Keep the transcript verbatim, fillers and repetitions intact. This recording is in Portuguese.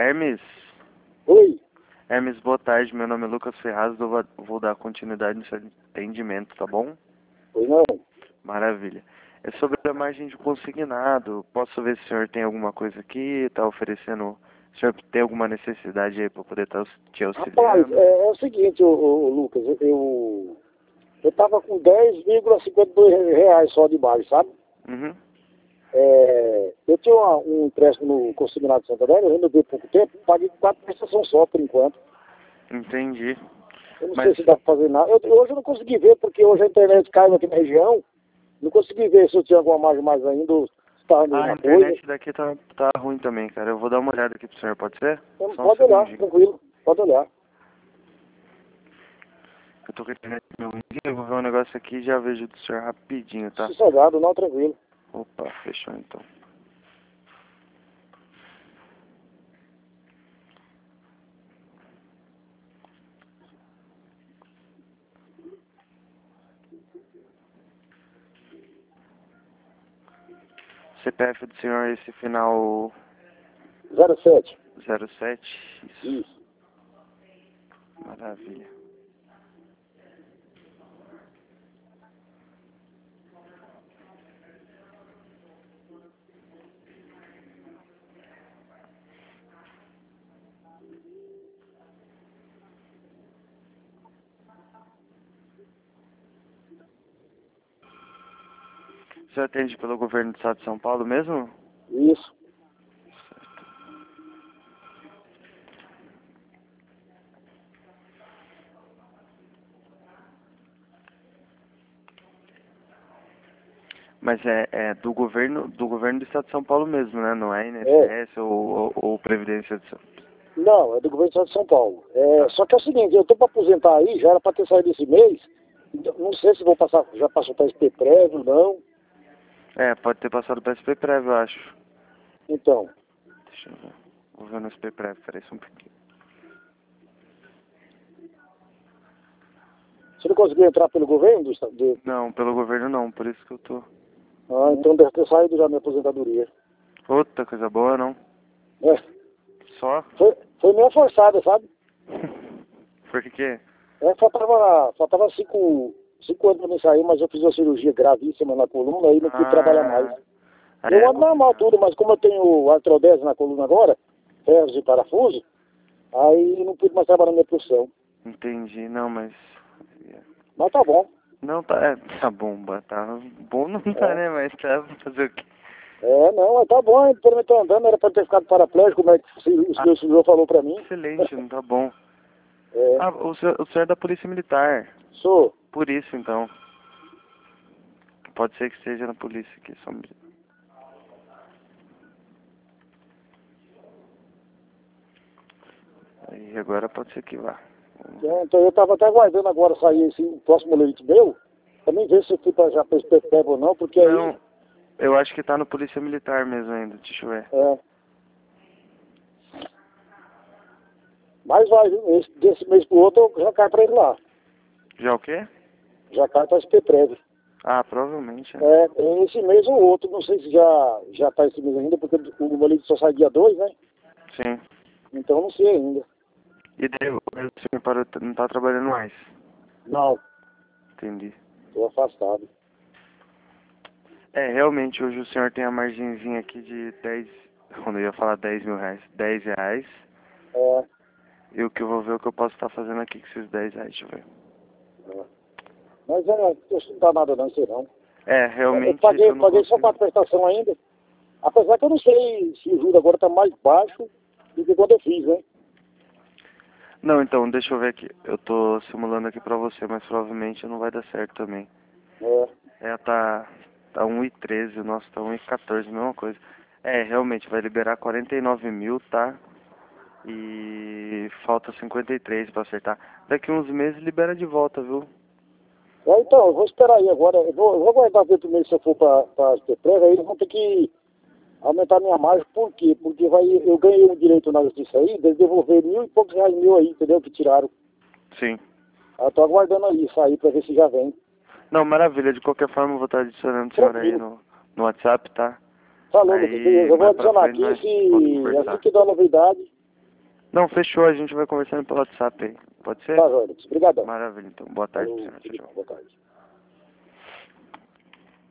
Hermes? Oi. Hermes, boa tarde. Meu nome é Lucas Ferraz. Eu vou vou dar continuidade no seu atendimento, tá bom? Oi, não. Maravilha. É sobre a margem de consignado. Posso ver se o senhor tem alguma coisa aqui? Está oferecendo... O senhor tem alguma necessidade aí para poder estar te Rapaz, auxiliando? é, é o seguinte, ô, ô, Lucas, eu eu tava com dez vírgula cinquenta e dois reais só de margem, sabe? Uhum. É, eu tinha uma, um empréstimo no consignado de Santander, eu renovei há pouco tempo, paguei quatro prestações só por enquanto. Entendi. Eu não Mas sei se dá pra fazer nada. Eu, hoje eu não consegui ver, porque hoje a internet caiu aqui na região. Não consegui ver se eu tinha alguma margem mais ainda, ou se tava a a mesma coisa. internet daqui tá, tá ruim também, cara. Eu vou dar uma olhada aqui pro senhor, pode ser? Então, Só um pode olhar, segundinho. tranquilo, pode olhar. Eu tô com a internet meu ruim. Eu vou ver um negócio aqui e já vejo do senhor rapidinho, tá? Sossegado, não, tranquilo. Opa, fechou então. C P F do senhor, esse final zero sete. zero sete. Isso. Isso. Maravilha. Você atende pelo governo do estado de São Paulo mesmo? Isso. Mas é, é do governo do governo do estado de São Paulo mesmo, né? Não é É. I N S S ou, ou, ou Previdência de São Não, é do governo do estado de São Paulo. É, Tá. só que é o seguinte, eu tô para aposentar aí, já era para ter saído esse mês. Então, não sei se vou passar, já passou para S P prévio, não. É, pode ter passado para S P prévio, eu acho. Então, Deixa eu ver. Vou ver no S P prévio, peraí só um pouquinho. você não conseguiu entrar pelo governo do estado? De... Não, pelo governo não, por isso que eu tô. Ah, então deve ter saído já minha aposentadoria. Outra coisa boa, não? É, Só? foi, foi meio forçada, sabe? Por quê? É, faltava, faltava cinco, cinco anos para mim sair, mas eu fiz uma cirurgia gravíssima na coluna e não pude trabalhar mais. Ah, Eu é ando normal complicado. tudo, mas como eu tenho artrodese na coluna agora, ferros e parafuso, aí não pude mais trabalhar na minha profissão. Entendi, não, mas... Mas tá bom. Não, tá, é, tá bom, ba- tá bom não tá, É, né, mas tá, fazer o quê? é não, mas tá bom, pelo menos tô andando, era pra ter ficado paraplégico, como é que o Ah, meu senhor falou pra mim. excelente, não tá bom. É, Ah, o senhor, o senhor é da Polícia Militar, sou. por isso então. Pode ser que seja na polícia aqui, só... um- Aí agora pode ser que vá. É, então eu tava até aguardando agora sair esse o próximo leite meu, também ver se eu fui pra, já pra Espeteb ou não, porque aí, Não, eu acho que tá no Polícia Militar mesmo ainda, deixa eu ver. é, mas vai, viu? Esse, desse mês pro outro eu já caio pra ele lá. Já o quê? Já caio pra Espeteb. Ah, provavelmente, é. É, é esse mês ou outro, não sei se já, já tá esse mês ainda, porque o boleto só sai dia dois, né? Sim. Então não sei ainda. E daí o senhor parou, não tá trabalhando mais? Não, Entendi. tô afastado. É, realmente, hoje o senhor tem a margenzinha aqui de dez, quando eu ia falar dez mil reais, dez reais. É, E o que eu vou ver o que eu posso estar fazendo aqui com esses dez reais, deixa eu ver. é. Mas é, isso não dá nada não, sei não. É, É, eu realmente paguei, eu não paguei só consigo. quatro prestações ainda. Apesar que eu não sei se o juro agora tá mais baixo do que quando eu fiz, né? Não, então, deixa eu ver aqui. Eu tô simulando aqui pra você, mas provavelmente não vai dar certo também. É, É, tá, tá um e treze, o nosso tá um e quatorze, mesma coisa. É, realmente, vai liberar quarenta e nove mil, tá? E falta cinquenta e três pra acertar. Daqui uns meses libera de volta, viu? É, então, eu vou esperar aí agora. Eu vou, eu vou aguardar ver primeiro se eu for para as Petrega, aí eles vão ter que aumentar minha margem. Por quê? Porque vai, eu ganhei um direito na justiça aí, eles devolver mil e poucos reais mil aí, entendeu? Que tiraram. Sim. Eu tô aguardando aí sair para ver se já vem. Não, maravilha. De ququalquer forma, eu vou estar adicionando o senhor aí Tranquilo. no, no WhatsApp, tá? Falou, Lucas, Aí, beleza. Eu vou mais pra adicionar frente, aqui, nós voltamos a se assim conversar. que der uma novidade, Não, fechou, a gente vai conversando pelo WhatsApp aí. Pode ser? Tá, Jorge. Obrigadão. Maravilha, então. Boa tarde, senhor. Tchau, tchau. Boa tarde.